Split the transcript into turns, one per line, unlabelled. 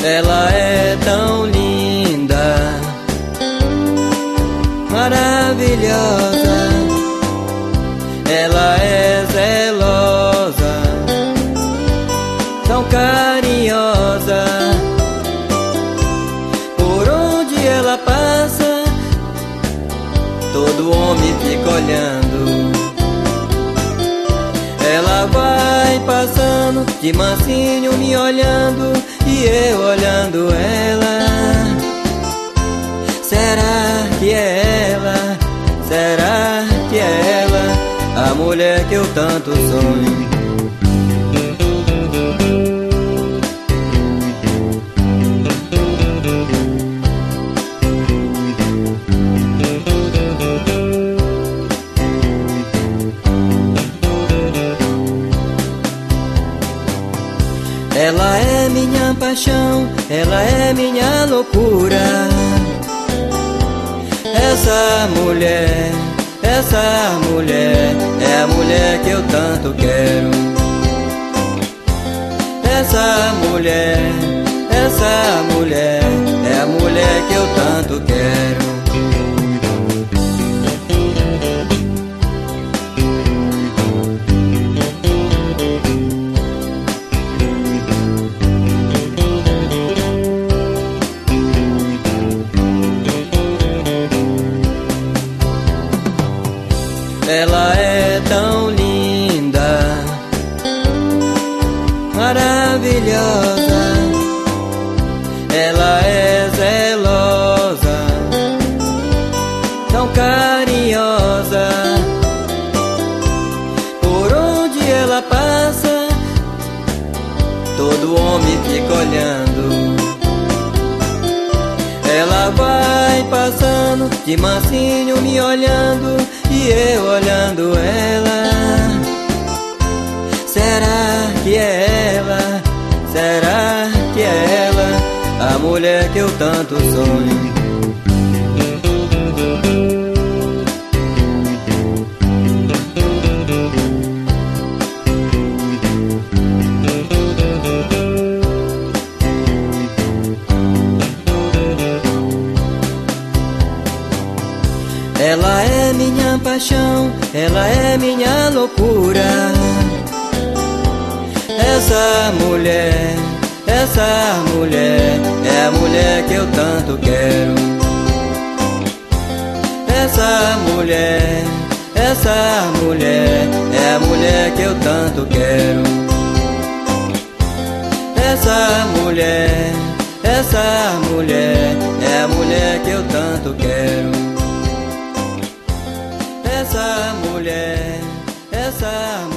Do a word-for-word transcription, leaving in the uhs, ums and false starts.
Ela é tão linda, maravilhosa. Ela é zelosa, tão carinhosa. Por onde ela passa, todo homem fica olhando. Ela vai passando de mansinho me olhando, e eu olhando ela. Será que é ela? Será que é ela? A mulher que eu tanto sonho. Ela é minha paixão, ela é minha loucura. Essa mulher, essa mulher é a mulher que eu tanto quero. Essa mulher, essa mulher é a mulher que eu tanto quero. Ela é tão linda, maravilhosa. Ela é zelosa, tão carinhosa. Por onde ela passa, todo homem fica olhando. Ela vai passando de mansinho me olhando, e eu olhando ela. Será que é ela? Será que é ela? A mulher que eu tanto sonho. Ela é minha paixão, ela é minha loucura. Essa mulher, essa mulher é a mulher que eu tanto quero. Essa mulher, essa mulher é a mulher que eu tanto quero. Essa mulher, essa mulher é a mulher que eu tanto quero. Essa mulher, essa mulher